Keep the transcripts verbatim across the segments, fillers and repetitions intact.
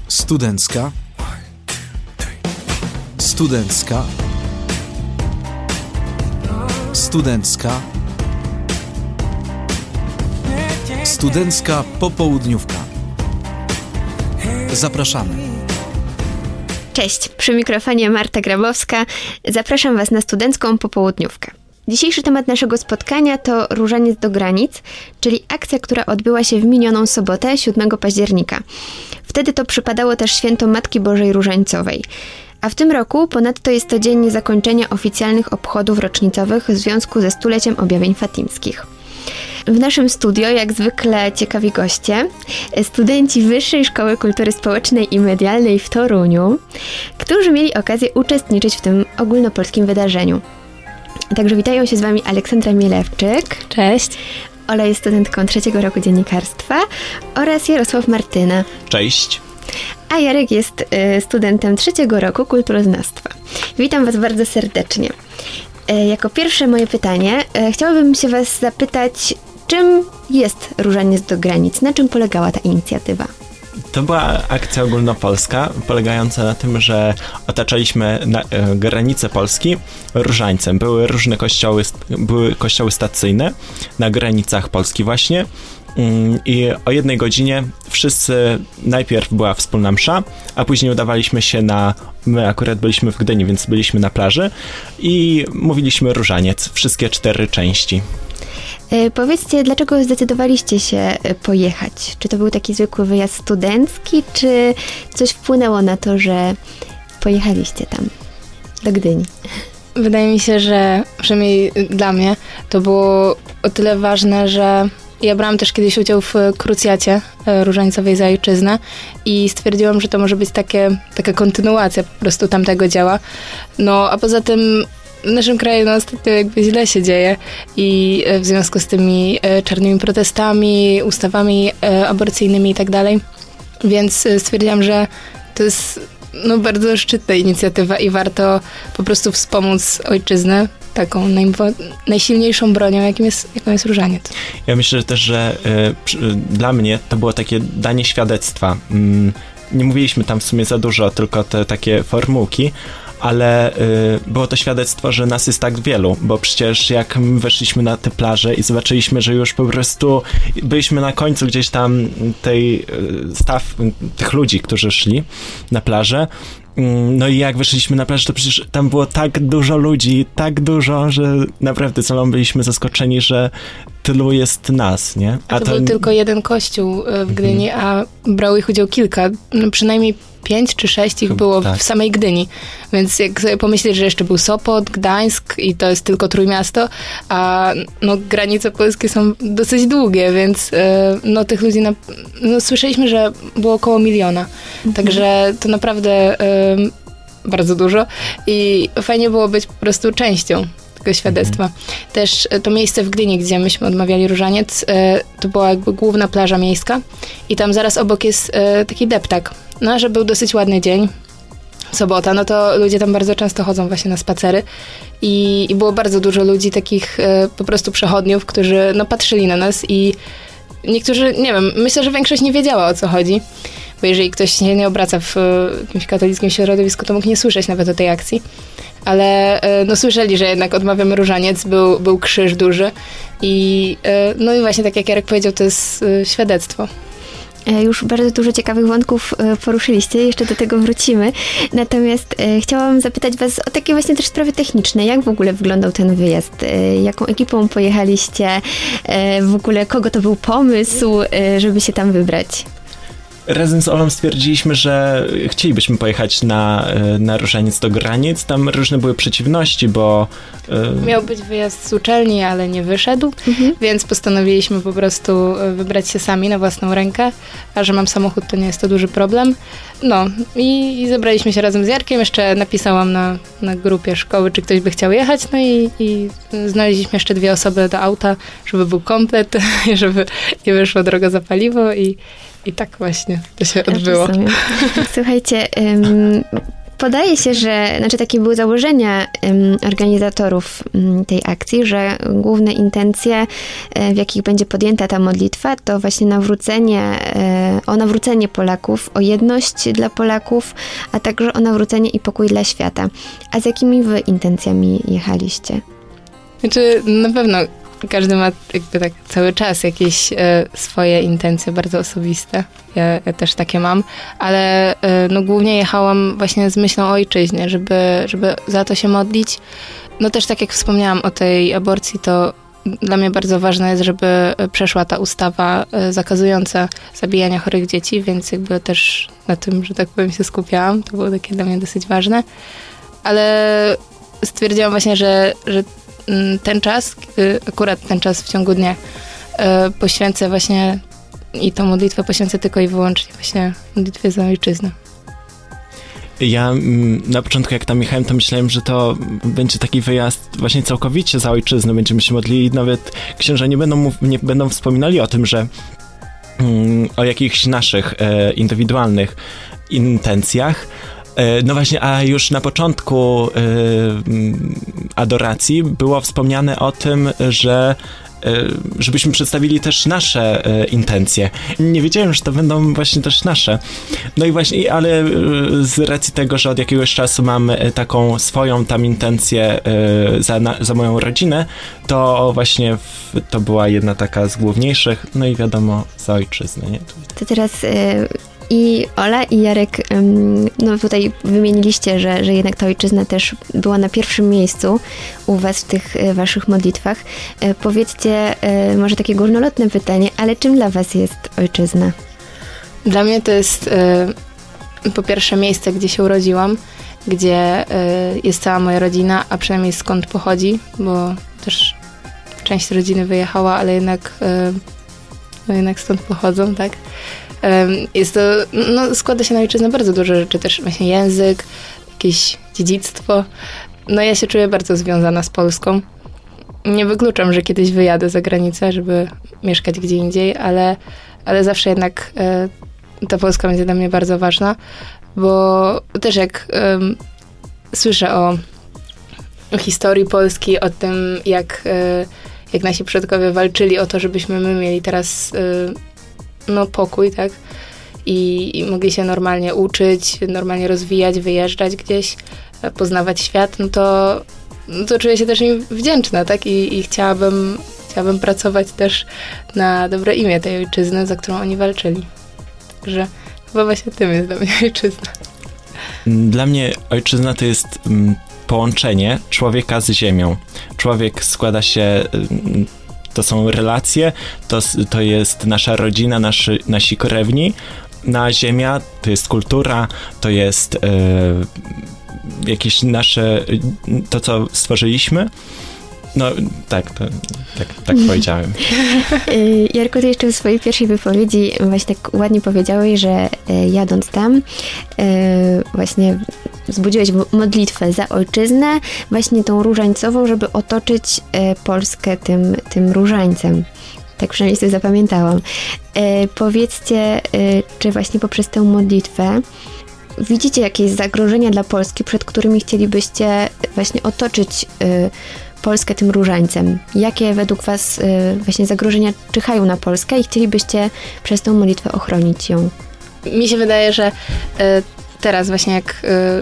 Studencka. Studencka. Studencka. Studencka popołudniówka. Zapraszamy. Cześć, przy mikrofonie Marta Grabowska. Zapraszam Was na studencką popołudniówkę. Dzisiejszy temat naszego spotkania to Różaniec do granic, czyli akcja, która odbyła się w minioną sobotę, siódmego października. Wtedy to przypadało też święto Matki Bożej Różańcowej. A w tym roku ponadto jest to dzień zakończenia oficjalnych obchodów rocznicowych w związku ze stuleciem objawień fatimskich. W naszym studio, jak zwykle, ciekawi goście, studenci Wyższej Szkoły Kultury Społecznej i Medialnej w Toruniu, którzy mieli okazję uczestniczyć w tym ogólnopolskim wydarzeniu. Także witają się z Wami Aleksandra Mielewczyk. Cześć. Ola jest studentką trzeciego roku dziennikarstwa oraz Jarosław Martyna. Cześć. A Jarek jest y, studentem trzeciego roku kulturoznawstwa. Witam Was bardzo serdecznie. Y, jako pierwsze moje pytanie y, chciałabym się Was zapytać, czym jest Różaniec do granic? Na czym polegała ta inicjatywa? To była akcja ogólnopolska, polegająca na tym, że otaczaliśmy na, e, granice Polski różańcem. Były różne kościoły, były kościoły stacyjne na granicach Polski właśnie mm, i o jednej godzinie wszyscy, najpierw była wspólna msza, a później udawaliśmy się na, my akurat byliśmy w Gdyni, więc byliśmy na plaży i mówiliśmy różaniec, wszystkie cztery części. E, powiedzcie, dlaczego zdecydowaliście się pojechać? Czy to był taki zwykły wyjazd studencki, czy coś wpłynęło na to, że pojechaliście tam, do Gdyni? Wydaje mi się, że przynajmniej dla mnie to było o tyle ważne, że ja brałam też kiedyś udział w krucjacie różańcowej za ojczyznę i stwierdziłam, że to może być takie, taka kontynuacja po prostu tamtego dzieła. No a poza tym w naszym kraju no, ostatnio jakby źle się dzieje i w związku z tymi czarnymi protestami, ustawami aborcyjnymi i tak dalej, więc stwierdziłam, że to jest no, bardzo szczytna inicjatywa i warto po prostu wspomóc ojczyznę taką naj- najsilniejszą bronią, jakim jest, jaką jest różaniec. Ja myślę że też, że y, przy, y, dla mnie to było takie danie świadectwa. Mm, nie mówiliśmy tam w sumie za dużo, tylko te takie formułki, ale y, było to świadectwo, że nas jest tak wielu, bo przecież jak my weszliśmy na tę plażę i zobaczyliśmy, że już po prostu byliśmy na końcu gdzieś tam tej y, staw tych ludzi, którzy szli na plażę, y, no i jak weszliśmy na plażę, to przecież tam było tak dużo ludzi, tak dużo, że naprawdę celą byliśmy zaskoczeni, że tylu jest nas, nie? A, a to, to był tylko jeden kościół w Gdyni, mhm. a brało ich udział kilka, no przynajmniej pięć czy sześć ich było tak. w samej Gdyni. Więc jak sobie pomyśleć, że jeszcze był Sopot, Gdańsk i to jest tylko Trójmiasto, a no, granice polskie są dosyć długie, więc no, tych ludzi na, no, słyszeliśmy, że było około miliona. Mhm. Także to naprawdę um, bardzo dużo i fajnie było być po prostu częścią tego świadectwa. Mhm. Też to miejsce w Gdyni, gdzie myśmy odmawiali różaniec, to była jakby główna plaża miejska i tam zaraz obok jest taki deptak. No, że był dosyć ładny dzień, sobota, no to ludzie tam bardzo często chodzą właśnie na spacery i, i było bardzo dużo ludzi, takich po prostu przechodniów, którzy no patrzyli na nas i niektórzy, nie wiem, myślę, że większość nie wiedziała, o co chodzi, bo jeżeli ktoś się nie obraca w jakimś katolickim środowisku, to mógł nie słyszeć nawet o tej akcji. Ale no słyszeli, że jednak odmawiamy różaniec, był, był krzyż duży i no i właśnie tak jak Jarek powiedział, to jest świadectwo. Już bardzo dużo ciekawych wątków poruszyliście, jeszcze do tego wrócimy. Natomiast e, chciałam zapytać Was o takie właśnie też sprawy techniczne. Jak w ogóle wyglądał ten wyjazd? E, jaką ekipą pojechaliście? E, w ogóle kogo to był pomysł, e, żeby się tam wybrać? Razem z Olą stwierdziliśmy, że chcielibyśmy pojechać na, na różaniec do granic. Tam różne były przeciwności, bo... Miał być wyjazd z uczelni, ale nie wyszedł, mhm. więc postanowiliśmy po prostu wybrać się sami na własną rękę, a że mam samochód, to nie jest to duży problem. No i, i zebraliśmy się razem z Jarkiem, jeszcze napisałam na, na grupie szkoły, czy ktoś by chciał jechać, no i, i znaleźliśmy jeszcze dwie osoby do auta, żeby był komplet, żeby nie wyszło droga za paliwo i I tak właśnie to się odbyło. Słuchajcie, um, podaje się, że, znaczy takie były założenia um, organizatorów um, tej akcji, że główne intencje, um, w jakich będzie podjęta ta modlitwa, to właśnie nawrócenie, um, o nawrócenie Polaków, o jedność dla Polaków, a także o nawrócenie i pokój dla świata. A z jakimi wy intencjami jechaliście? Znaczy, na pewno każdy ma jakby tak cały czas jakieś e, swoje intencje bardzo osobiste. Ja, ja też takie mam, ale e, no głównie jechałam właśnie z myślą o ojczyźnie, żeby, żeby za to się modlić. No też tak jak wspomniałam o tej aborcji, to dla mnie bardzo ważne jest, żeby przeszła ta ustawa e, zakazująca zabijania chorych dzieci, więc jakby też na tym, że tak powiem, się skupiałam. To było takie dla mnie dosyć ważne. Ale stwierdziłam właśnie, że, że ten czas, akurat ten czas w ciągu dnia poświęcę właśnie i tą modlitwę poświęcę tylko i wyłącznie właśnie modlitwie za ojczyznę. Ja na początku jak tam jechałem, to myślałem, że to będzie taki wyjazd właśnie całkowicie za ojczyznę. Będziemy się modlili, nawet księża nie będą, mów, nie będą wspominali o tym, że mm, o jakichś naszych e, indywidualnych intencjach. No właśnie, a już na początku y, adoracji było wspomniane o tym, że y, żebyśmy przedstawili też nasze y, intencje. Nie wiedziałem, że to będą właśnie też nasze. No i właśnie, ale y, z racji tego, że od jakiegoś czasu mam y, taką swoją tam intencję y, za, na, za moją rodzinę, to właśnie w, to była jedna taka z główniejszych, no i wiadomo, za ojczyznę. Nie? To teraz... Y- I Ola i Jarek, no tutaj wymieniliście, że, że jednak ta ojczyzna też była na pierwszym miejscu u was w tych waszych modlitwach. Powiedzcie, może takie górnolotne pytanie, ale czym dla was jest ojczyzna? Dla mnie to jest po pierwsze miejsce, gdzie się urodziłam, gdzie jest cała moja rodzina, a przynajmniej skąd pochodzi, bo też część rodziny wyjechała, ale jednak, no jednak stąd pochodzą, tak? Jest to, no składa się na ojczyznę bardzo dużo rzeczy, też właśnie język, jakieś dziedzictwo. No ja się czuję bardzo związana z Polską. Nie wykluczam, że kiedyś wyjadę za granicę, żeby mieszkać gdzie indziej, ale, ale zawsze jednak e, ta Polska będzie dla mnie bardzo ważna, bo też jak e, słyszę o, o historii Polski, o tym jak, e, jak nasi przodkowie walczyli o to, żebyśmy my mieli teraz e, no pokój, tak? I, I mogli się normalnie uczyć, normalnie rozwijać, wyjeżdżać gdzieś, poznawać świat, no to, no to czuję się też im wdzięczna, tak? I, i chciałabym, chciałabym pracować też na dobre imię tej ojczyzny, za którą oni walczyli. Także chyba właśnie tym jest dla mnie ojczyzna. Dla mnie ojczyzna to jest mm, połączenie człowieka z ziemią. Człowiek składa się... Mm, to są relacje, to, to jest nasza rodzina, naszy, nasi krewni, na ziemia to jest kultura, to jest e, jakieś nasze, to co stworzyliśmy. No tak, to, tak, tak powiedziałem. Jarku, ty jeszcze w swojej pierwszej wypowiedzi właśnie tak ładnie powiedziałeś, że jadąc tam właśnie wzbudziłeś modlitwę za ojczyznę, właśnie tą różańcową, żeby otoczyć Polskę tym, tym różańcem. Tak przynajmniej sobie zapamiętałam. Powiedzcie, czy właśnie poprzez tę modlitwę widzicie jakieś zagrożenia dla Polski, przed którymi chcielibyście właśnie otoczyć Polskę tym różańcem? Jakie według was y, właśnie zagrożenia czyhają na Polskę i chcielibyście przez tą modlitwę ochronić ją? Mi się wydaje, że y, teraz właśnie jak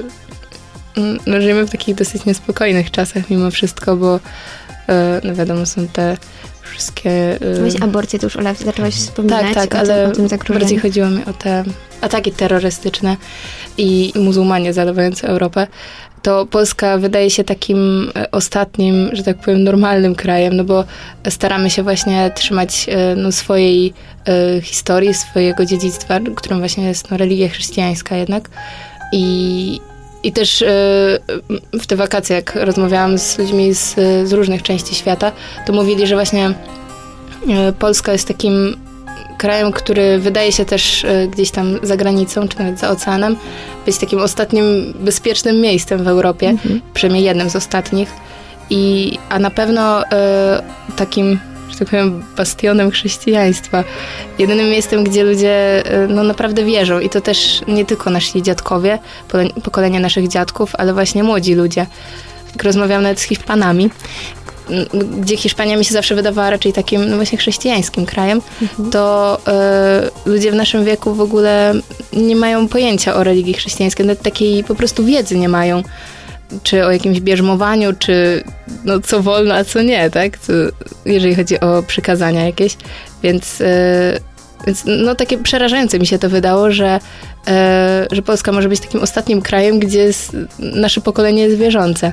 y, no, żyjemy w takich dosyć niespokojnych czasach mimo wszystko, bo y, no wiadomo, są te wszystkie... Y... Właśnie aborcję, to już Ola zaczęłaś wspominać. Tak, tak, o ale tym, o tym zagrożeniu. Bardziej chodziło mi o te ataki terrorystyczne i muzułmanie zalewający Europę. To Polska wydaje się takim ostatnim, że tak powiem, normalnym krajem, no bo staramy się właśnie trzymać no, swojej e, historii, swojego dziedzictwa, którym właśnie jest no, religia chrześcijańska jednak. I, i też e, w te wakacje, jak rozmawiałam z ludźmi z, z różnych części świata, to mówili, że właśnie e, Polska jest takim krajem, który wydaje się też e, gdzieś tam za granicą, czy nawet za oceanem, być takim ostatnim bezpiecznym miejscem w Europie, mhm. przynajmniej jednym z ostatnich. I, a na pewno e, takim że tak powiem, bastionem chrześcijaństwa. Jedynym miejscem, gdzie ludzie no, naprawdę wierzą i to też nie tylko nasi dziadkowie, pokolenie naszych dziadków, ale właśnie młodzi ludzie. Jak rozmawiam nawet z Hiszpanami, gdzie Hiszpania mi się zawsze wydawała raczej takim no właśnie chrześcijańskim krajem, mhm. to y, ludzie w naszym wieku w ogóle nie mają pojęcia o religii chrześcijańskiej, nawet takiej po prostu wiedzy nie mają, czy o jakimś bierzmowaniu, czy no co wolno, a co nie, tak? To, jeżeli chodzi o przykazania jakieś, więc, y, więc no takie przerażające mi się to wydało, że, y, że Polska może być takim ostatnim krajem, gdzie jest, nasze pokolenie jest wierzące.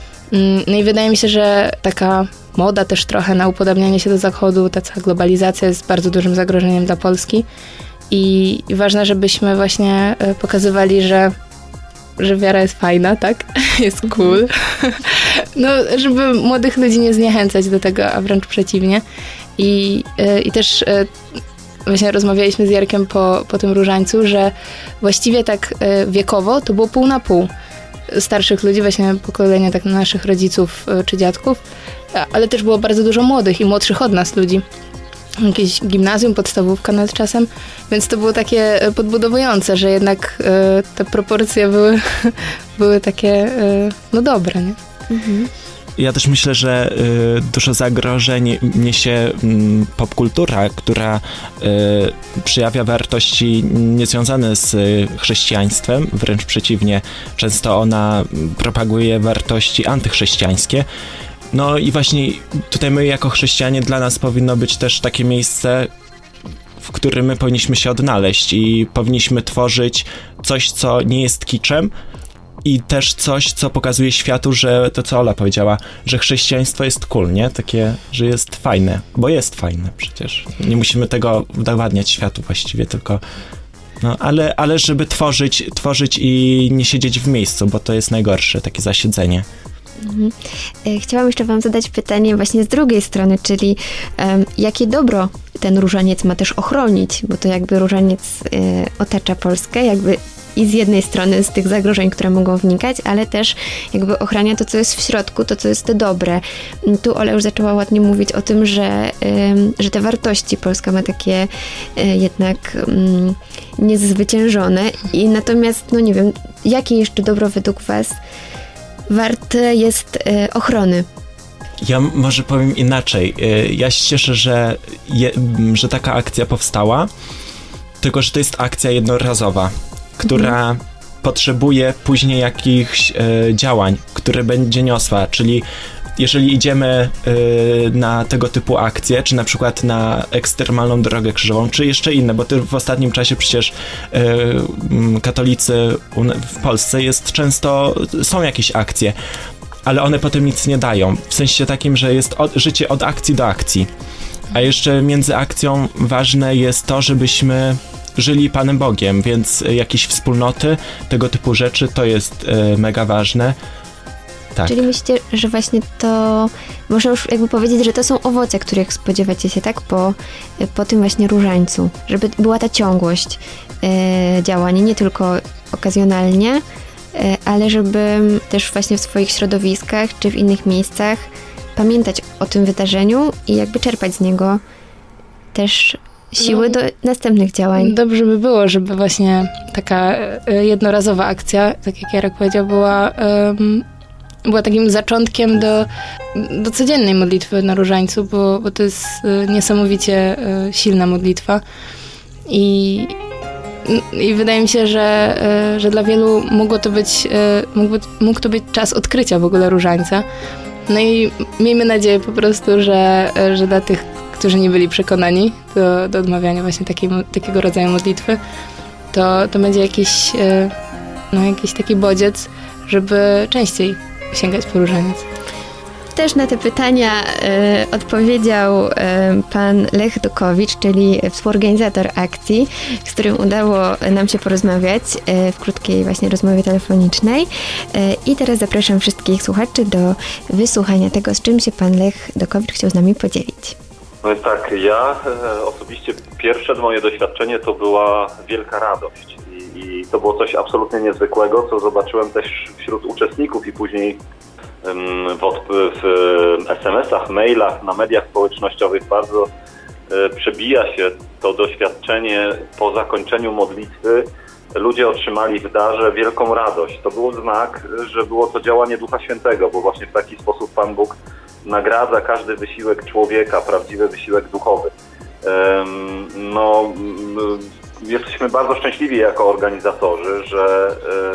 No i wydaje mi się, że taka moda też trochę na upodabnianie się do Zachodu, ta cała globalizacja jest bardzo dużym zagrożeniem dla Polski i, i ważne, żebyśmy właśnie pokazywali, że, że wiara jest fajna, tak? Jest cool. No, żeby młodych ludzi nie zniechęcać do tego, a wręcz przeciwnie. I, i też właśnie rozmawialiśmy z Jarkiem po, po tym różańcu, że właściwie tak wiekowo to było pół na pół. Starszych ludzi, właśnie pokolenia tak naszych rodziców czy dziadków, ale też było bardzo dużo młodych i młodszych od nas ludzi. Jakieś gimnazjum, podstawówka nad czasem, więc to było takie podbudowujące, że jednak y, te proporcje były, były takie y, no dobre, nie? Mhm. Ja też myślę, że y, dużo zagrożeń niesie y, popkultura, która y, przejawia wartości niezwiązane z y, chrześcijaństwem, wręcz przeciwnie, często ona propaguje wartości antychrześcijańskie. No i właśnie tutaj my jako chrześcijanie, dla nas powinno być też takie miejsce, w którym my powinniśmy się odnaleźć i powinniśmy tworzyć coś, co nie jest kiczem, i też coś, co pokazuje światu, że to, co Ola powiedziała, że chrześcijaństwo jest cool, nie? Takie, że jest fajne, bo jest fajne przecież. Nie musimy tego udowadniać światu właściwie, tylko... No, ale, ale żeby tworzyć, tworzyć i nie siedzieć w miejscu, bo to jest najgorsze, takie zasiedzenie. Mhm. Chciałam jeszcze wam zadać pytanie właśnie z drugiej strony, czyli um, jakie dobro ten różaniec ma też ochronić, bo to jakby różaniec y, otacza Polskę, jakby i z jednej strony z tych zagrożeń, które mogą wnikać, ale też jakby ochrania to, co jest w środku, to, co jest to dobre. Tu Ola już zaczęła ładnie mówić o tym, że, że te wartości Polska ma takie jednak niezwyciężone i natomiast, no nie wiem, jakie jeszcze dobro według was warte jest ochrony? Ja może powiem inaczej. Ja się cieszę, że, je, że taka akcja powstała, tylko że to jest akcja jednorazowa, która mhm. potrzebuje później jakichś e, działań, które będzie niosła, czyli jeżeli idziemy y, na tego typu akcje, czy na przykład na ekstremalną drogę krzyżową, czy jeszcze inne, bo w ostatnim czasie przecież y, katolicy w Polsce jest często, są jakieś akcje, ale one potem nic nie dają, w sensie takim, że jest od, życie od akcji do akcji, a jeszcze między akcją ważne jest to, żebyśmy żyli Panem Bogiem, więc jakieś wspólnoty, tego typu rzeczy, to jest y, mega ważne. Tak. Czyli myślicie, że właśnie to, można już jakby powiedzieć, że to są owoce, których spodziewacie się, tak, po, po tym właśnie różańcu, żeby była ta ciągłość e, działań, nie tylko okazjonalnie, e, ale żeby też właśnie w swoich środowiskach, czy w innych miejscach pamiętać o tym wydarzeniu i jakby czerpać z niego też siły no, do następnych działań. Dobrze by było, żeby właśnie taka jednorazowa akcja, tak jak Jarek powiedział, była... Um, była takim zaczątkiem do, do codziennej modlitwy na różańcu, bo, bo to jest niesamowicie silna modlitwa i, i wydaje mi się, że, że dla wielu mogło to być, mógł, mógł to być czas odkrycia w ogóle różańca. No i miejmy nadzieję po prostu, że, że dla tych, którzy nie byli przekonani do, do odmawiania właśnie takiej, takiego rodzaju modlitwy, to, to będzie jakiś, no, jakiś taki bodziec, żeby częściej sięgać po różaniec. Też na te pytania e, odpowiedział e, pan Lech Dukowicz, czyli współorganizator akcji, z którym udało nam się porozmawiać e, w krótkiej właśnie rozmowie telefonicznej. E, I teraz zapraszam wszystkich słuchaczy do wysłuchania tego, z czym się pan Lech Dukowicz chciał z nami podzielić. No więc tak, ja e, osobiście pierwsze moje doświadczenie to była wielka radość. I to było coś absolutnie niezwykłego, co zobaczyłem też wśród uczestników i później w, w es em esach, mailach, na mediach społecznościowych bardzo przebija się to doświadczenie po zakończeniu modlitwy. Ludzie otrzymali w darze wielką radość. To był znak, że było to działanie Ducha Świętego, bo właśnie w taki sposób Pan Bóg nagradza każdy wysiłek człowieka, prawdziwy wysiłek duchowy. No, jesteśmy bardzo szczęśliwi jako organizatorzy, że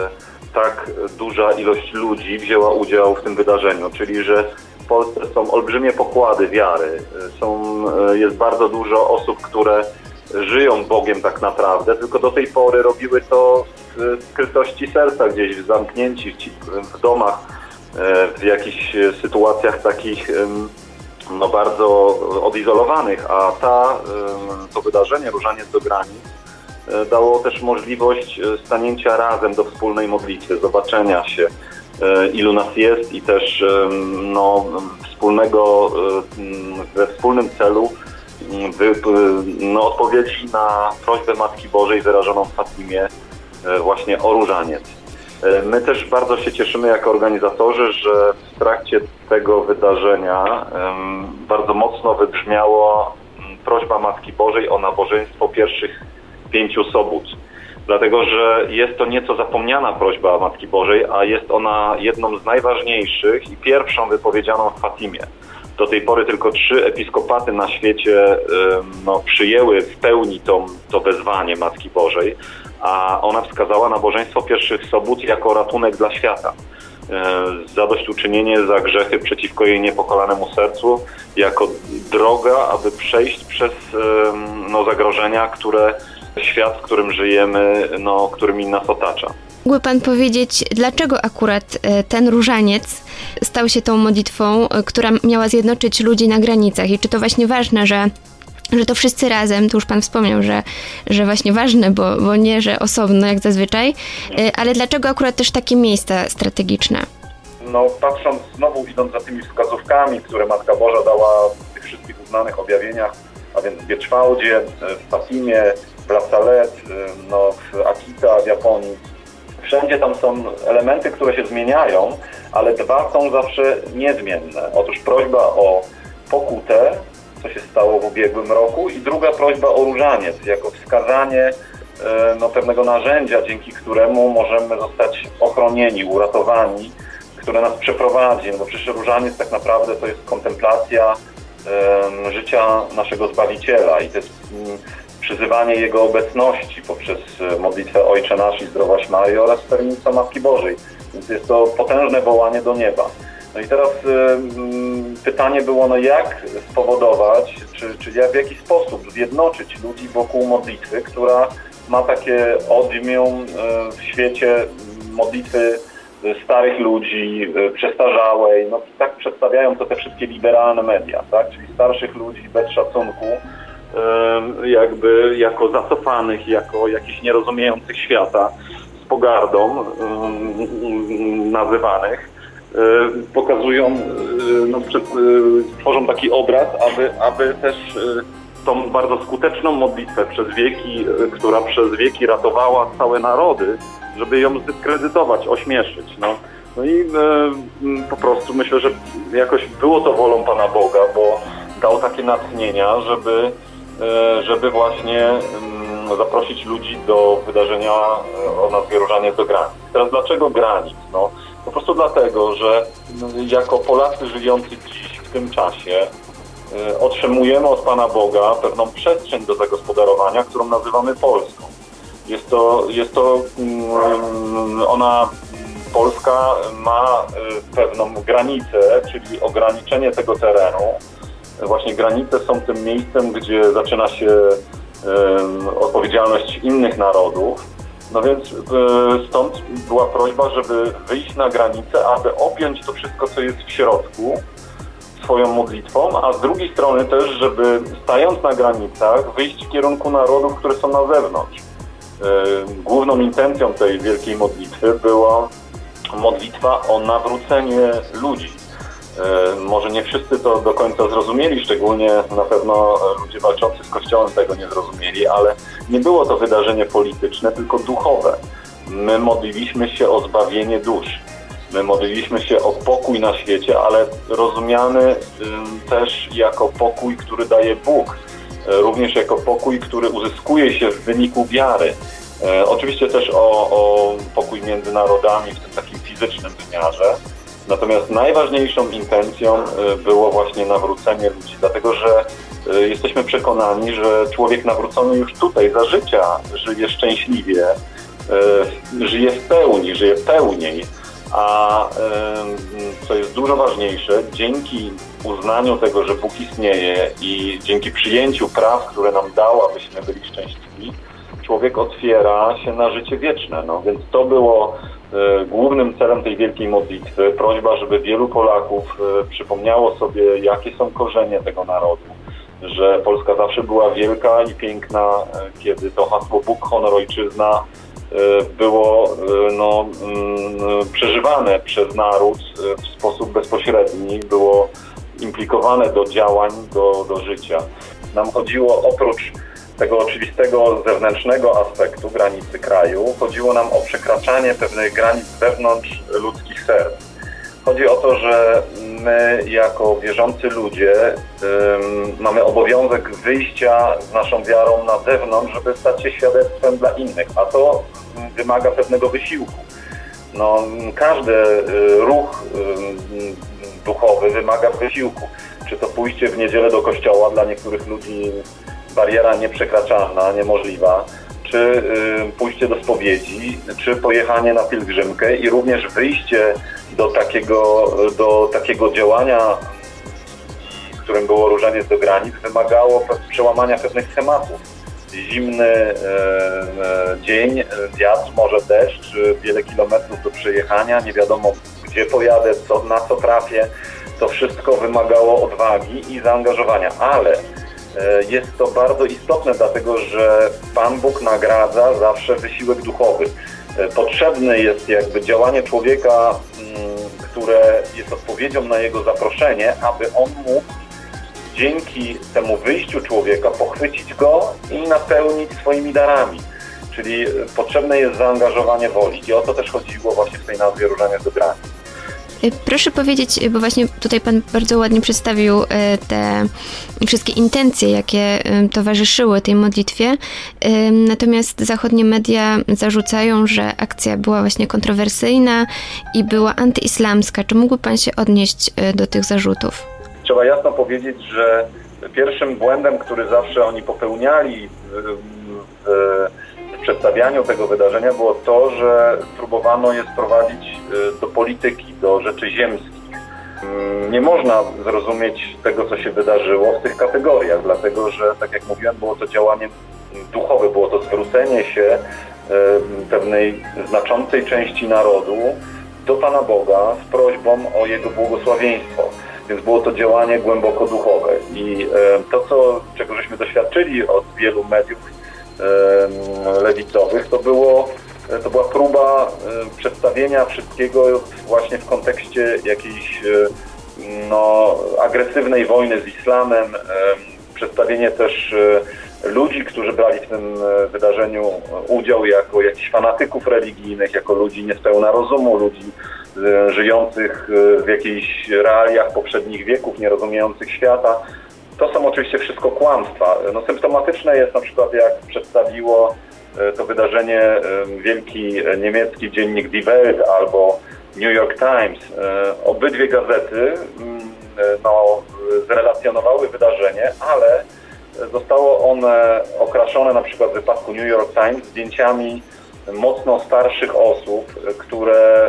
tak duża ilość ludzi wzięła udział w tym wydarzeniu, czyli że w Polsce są olbrzymie pokłady wiary. Są, jest bardzo dużo osób, które żyją Bogiem tak naprawdę, tylko do tej pory robiły to w skrytości serca, gdzieś w zamknięci w domach, w jakichś sytuacjach takich no, bardzo odizolowanych, a ta, to wydarzenie Różaniec do granic dało też możliwość stanięcia razem do wspólnej modlitwy, zobaczenia się, ilu nas jest i też no, wspólnego, we wspólnym celu wy, no, odpowiedzi na prośbę Matki Bożej wyrażoną w Fatimie właśnie o różaniec. My też bardzo się cieszymy jako organizatorzy, że w trakcie tego wydarzenia bardzo mocno wybrzmiała prośba Matki Bożej o nabożeństwo pierwszych pięciu sobót. Dlatego, że jest to nieco zapomniana prośba Matki Bożej, a jest ona jedną z najważniejszych i pierwszą wypowiedzianą w Fatimie. Do tej pory tylko trzy episkopaty na świecie no, przyjęły w pełni to, to wezwanie Matki Bożej, a ona wskazała nabożeństwo pierwszych sobót jako ratunek dla świata. Zadośćuczynienie za grzechy przeciwko jej niepokolanemu sercu, jako droga, aby przejść przez no, zagrożenia, które świat, w którym żyjemy, no, którymi nas otacza. Mógłby Pan powiedzieć, dlaczego akurat ten różaniec stał się tą modlitwą, która miała zjednoczyć ludzi na granicach i czy to właśnie ważne, że, że to wszyscy razem, to już Pan wspomniał, że, że właśnie ważne, bo, bo nie, że osobno jak zazwyczaj, ale dlaczego akurat też takie miejsca strategiczne? No patrząc znowu, idąc za tymi wskazówkami, które Matka Boża dała w tych wszystkich uznanych objawieniach, a więc w Bieczwałdzie, w Fatimie, w La Salette, no, w Akita w Japonii. Wszędzie tam są elementy, które się zmieniają, ale dwa są zawsze niezmienne. Otóż prośba o pokutę, co się stało w ubiegłym roku, i druga prośba o różaniec, jako wskazanie no, pewnego narzędzia, dzięki któremu możemy zostać ochronieni, uratowani, które nas przeprowadzi. No bo przecież różaniec tak naprawdę to jest kontemplacja um, życia naszego Zbawiciela i to jest um, przyzywanie Jego obecności poprzez modlitwę Ojcze Nasz i Zdrowaś Maryjo oraz wstawiennictwo Matki Bożej. Więc jest to potężne wołanie do nieba. No i teraz y, pytanie było, no jak spowodować, czy, czy jak, w jaki sposób zjednoczyć ludzi wokół modlitwy, która ma takie odmium y, w świecie modlitwy starych ludzi, y, przestarzałej. No tak przedstawiają to te wszystkie liberalne media, tak? Czyli starszych ludzi bez szacunku, jakby jako zacofanych, jako jakichś nierozumiejących świata, z pogardą nazywanych, pokazują, no, tworzą taki obraz, aby, aby też tą bardzo skuteczną modlitwę przez wieki, która przez wieki ratowała całe narody, żeby ją zdyskredytować, ośmieszyć. No, no i po prostu myślę, że jakoś było to wolą Pana Boga, bo dał takie natchnienia, żeby żeby właśnie zaprosić ludzi do wydarzenia o nazwie Różaniec do granic. Teraz dlaczego granic? No, po prostu dlatego, że jako Polacy żyjący dziś w tym czasie otrzymujemy od Pana Boga pewną przestrzeń do zagospodarowania, którą nazywamy Polską. Jest to, jest to ona, Polska ma pewną granicę, czyli ograniczenie tego terenu. Właśnie granice są tym miejscem, gdzie zaczyna się um, odpowiedzialność innych narodów. No więc y, stąd była prośba, żeby wyjść na granicę, aby objąć to wszystko, co jest w środku, swoją modlitwą, a z drugiej strony też, żeby stając na granicach, wyjść w kierunku narodów, które są na zewnątrz. Y, główną intencją tej wielkiej modlitwy była modlitwa o nawrócenie ludzi. Może nie wszyscy to do końca zrozumieli, szczególnie na pewno ludzie walczący z Kościołem tego nie zrozumieli, ale nie było to wydarzenie polityczne, tylko duchowe. My modliliśmy się o zbawienie dusz. My modliliśmy się o pokój na świecie, ale rozumiany też jako pokój, który daje Bóg. Również jako pokój, który uzyskuje się w wyniku wiary. Oczywiście też o, o pokój między narodami w tym takim fizycznym wymiarze. Natomiast najważniejszą intencją było właśnie nawrócenie ludzi, dlatego że jesteśmy przekonani, że człowiek nawrócony już tutaj za życia żyje szczęśliwie, żyje w pełni, żyje pełniej, a co jest dużo ważniejsze, dzięki uznaniu tego, że Bóg istnieje i dzięki przyjęciu praw, które nam dał, abyśmy byli szczęśliwi, człowiek otwiera się na życie wieczne. No, więc to było głównym celem tej wielkiej modlitwy, prośba, żeby wielu Polaków przypomniało sobie, jakie są korzenie tego narodu, że Polska zawsze była wielka i piękna, kiedy to hasło Bóg, honor, ojczyzna było no, przeżywane przez naród w sposób bezpośredni, było implikowane do działań, do, do życia. Nam chodziło oprócz tego oczywistego zewnętrznego aspektu granicy kraju, chodziło nam o przekraczanie pewnych granic wewnątrz ludzkich serc. Chodzi o to, że my jako wierzący ludzie um, mamy obowiązek wyjścia z naszą wiarą na zewnątrz, żeby stać się świadectwem dla innych, a to wymaga pewnego wysiłku. No, każdy ruch um, duchowy wymaga wysiłku. Czy to pójście w niedzielę do kościoła, dla niektórych ludzi bariera nieprzekraczalna, niemożliwa, czy y, pójście do spowiedzi, czy pojechanie na pielgrzymkę i również wyjście do takiego, do takiego działania, którym było Różaniec do granic, wymagało przełamania pewnych schematów. Zimny e, e, dzień, wiatr, może deszcz, wiele kilometrów do przejechania, nie wiadomo gdzie pojadę, co, na co trafię. To wszystko wymagało odwagi i zaangażowania, ale jest to bardzo istotne, dlatego że Pan Bóg nagradza zawsze wysiłek duchowy. Potrzebne jest jakby działanie człowieka, które jest odpowiedzią na jego zaproszenie, aby on mógł dzięki temu wyjściu człowieka pochwycić go i napełnić swoimi darami. Czyli potrzebne jest zaangażowanie woli i o to też chodziło właśnie w tej nazwie Różaniec do granic. Proszę powiedzieć, bo właśnie tutaj Pan bardzo ładnie przedstawił te wszystkie intencje, jakie towarzyszyły tej modlitwie. Natomiast zachodnie media zarzucają, że akcja była właśnie kontrowersyjna i była antyislamska. Czy mógłby Pan się odnieść do tych zarzutów? Trzeba jasno powiedzieć, że pierwszym błędem, który zawsze oni popełniali w, w przedstawianiu tego wydarzenia, było to, że próbowano je sprowadzić do polityki, do rzeczy ziemskich. Nie można zrozumieć tego, co się wydarzyło w tych kategoriach, dlatego że, tak jak mówiłem, było to działanie duchowe, było to zwrócenie się pewnej znaczącej części narodu do Pana Boga z prośbą o Jego błogosławieństwo. Więc było to działanie głęboko duchowe. I to, co, czego żeśmy doświadczyli od wielu mediów lewicowych, to było To była próba przedstawienia wszystkiego właśnie w kontekście jakiejś no, agresywnej wojny z islamem, przedstawienie też ludzi, którzy brali w tym wydarzeniu udział jako jakichś fanatyków religijnych, jako ludzi niespełna rozumu, ludzi żyjących w jakichś realiach poprzednich wieków, nierozumiejących świata. To są oczywiście wszystko kłamstwa. No, symptomatyczne jest na przykład, jak przedstawiło to wydarzenie wielki niemiecki dziennik Die Welt albo New York Times. Obydwie gazety no, zrelacjonowały wydarzenie, ale zostało one okraszone na przykład w wypadku New York Times zdjęciami mocno starszych osób, które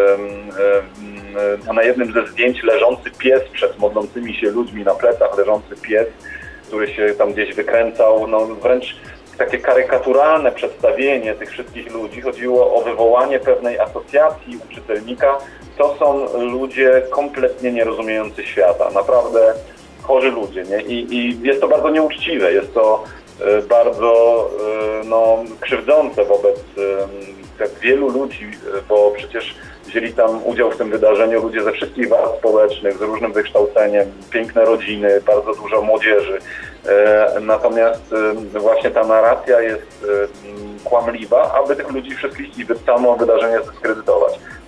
na jednym ze zdjęć leżący pies przed modlącymi się ludźmi, na plecach leżący pies, który się tam gdzieś wykręcał, no wręcz takie karykaturalne przedstawienie tych wszystkich ludzi. Chodziło o wywołanie pewnej asocjacji u czytelnika. To są ludzie kompletnie nierozumiejący świata. Naprawdę chorzy ludzie, nie? I, i jest to bardzo nieuczciwe. Jest to y, bardzo y, no, krzywdzące wobec y, tak wielu ludzi, y, bo przecież wzięli tam udział w tym wydarzeniu ludzie ze wszystkich warstw społecznych, z różnym wykształceniem, piękne rodziny, bardzo dużo młodzieży. Natomiast właśnie ta narracja jest kłamliwa, aby tych ludzi wszystkich i samo wydarzenie zdyskredytować.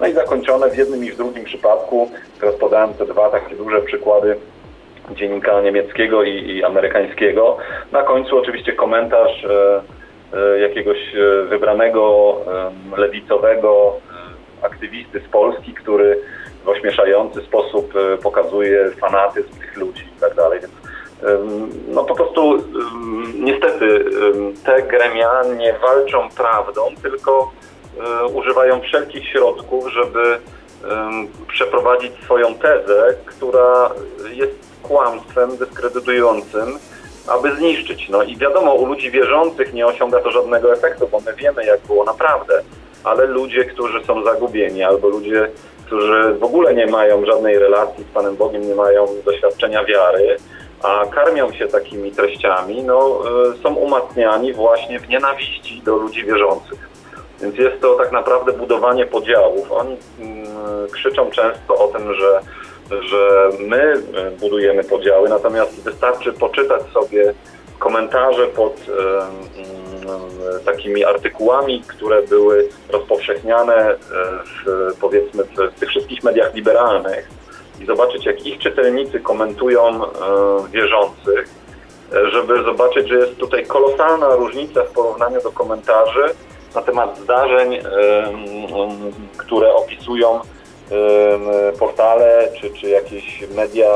No i zakończone w jednym i w drugim przypadku, teraz podałem te dwa takie duże przykłady dziennika niemieckiego i, i amerykańskiego. Na końcu oczywiście komentarz e, e, jakiegoś wybranego e, lewicowego e, aktywisty z Polski, który w ośmieszający sposób e, pokazuje fanatyzm tych ludzi i tak dalej. Więc e, no po prostu e, niestety e, te gremia nie walczą prawdą, tylko e, używają wszelkich środków, żeby e, przeprowadzić swoją tezę, która jest kłamstwem dyskredytującym, aby zniszczyć. No i wiadomo, u ludzi wierzących nie osiąga to żadnego efektu, bo my wiemy, jak było naprawdę, ale ludzie, którzy są zagubieni, albo ludzie, którzy w ogóle nie mają żadnej relacji z Panem Bogiem, nie mają doświadczenia wiary, a karmią się takimi treściami, no są umacniani właśnie w nienawiści do ludzi wierzących. Więc jest to tak naprawdę budowanie podziałów. Oni mm, krzyczą często o tym, że że my budujemy podziały, natomiast wystarczy poczytać sobie komentarze pod e, e, takimi artykułami, które były rozpowszechniane w, powiedzmy w tych wszystkich mediach liberalnych i zobaczyć, jak ich czytelnicy komentują e, wierzących, żeby zobaczyć, że jest tutaj kolosalna różnica w porównaniu do komentarzy na temat zdarzeń, e, które opisują portale czy, czy jakieś media,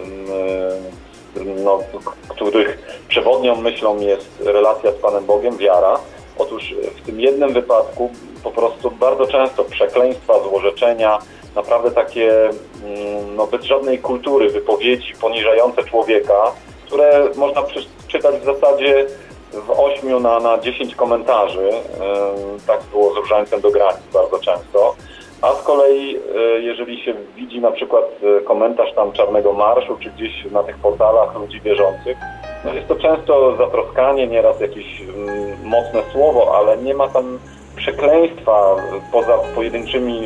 no, których przewodnią myślą jest relacja z Panem Bogiem, wiara. Otóż w tym jednym wypadku po prostu bardzo często przekleństwa, złorzeczenia, naprawdę takie no, bez żadnej kultury wypowiedzi poniżające człowieka, które można przeczytać w zasadzie w ośmiu na, na dziesięć komentarzy. Tak było z Różańcem do granic bardzo często. A z kolei, jeżeli się widzi na przykład komentarz tam Czarnego Marszu, czy gdzieś na tych portalach ludzi wierzących, no jest to często zatroskanie, nieraz jakieś mocne słowo, ale nie ma tam przekleństwa poza pojedynczymi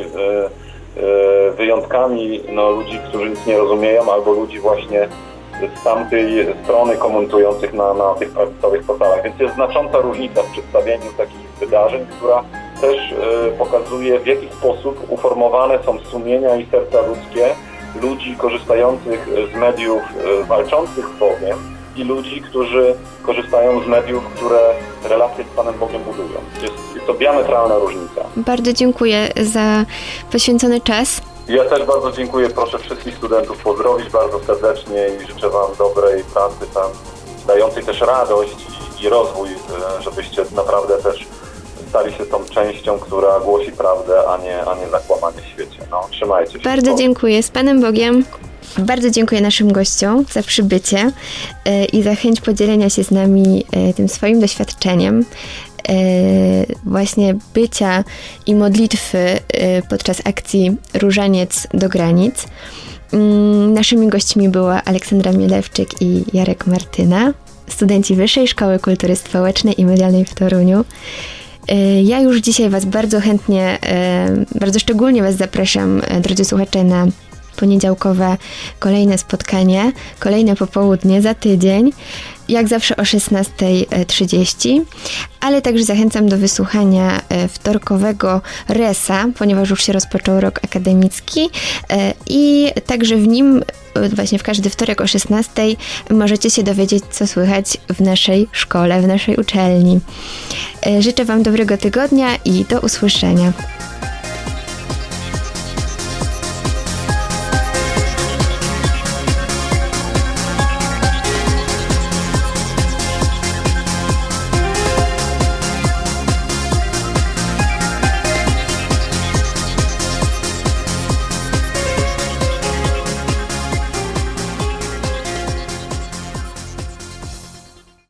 wyjątkami no, ludzi, którzy nic nie rozumieją, albo ludzi właśnie z tamtej strony komentujących na, na tych prawicowych portalach. Więc jest znacząca różnica w przedstawieniu takich wydarzeń, która też y, pokazuje, w jaki sposób uformowane są sumienia i serca ludzkie ludzi korzystających z mediów y, walczących z Bogiem i ludzi, którzy korzystają z mediów, które relacje z Panem Bogiem budują. Jest, jest to diametralna różnica. Bardzo dziękuję za poświęcony czas. Ja też bardzo dziękuję. Proszę wszystkich studentów pozdrowić bardzo serdecznie i życzę Wam dobrej pracy tam, dającej też radość i, i rozwój, żebyście naprawdę też stali się tą częścią, która głosi prawdę, a nie, a nie zakłamanie w świecie. No, trzymajcie się. Bardzo dziękuję. Z Panem Bogiem. Bardzo dziękuję naszym gościom za przybycie i za chęć podzielenia się z nami tym swoim doświadczeniem właśnie bycia i modlitwy podczas akcji Różaniec do granic. Naszymi gośćmi była Aleksandra Mielewczyk i Jarek Martyna, studenci Wyższej Szkoły Kultury Społecznej i Medialnej w Toruniu. Ja już dzisiaj Was bardzo chętnie, bardzo szczególnie Was zapraszam, drodzy słuchacze, na poniedziałkowe kolejne spotkanie, kolejne popołudnie za tydzień, jak zawsze o szesnasta trzydzieści, ale także zachęcam do wysłuchania wtorkowego Resa, ponieważ już się rozpoczął rok akademicki i także w nim właśnie w każdy wtorek o szesnastej możecie się dowiedzieć, co słychać w naszej szkole, w naszej uczelni. Życzę Wam dobrego tygodnia i do usłyszenia.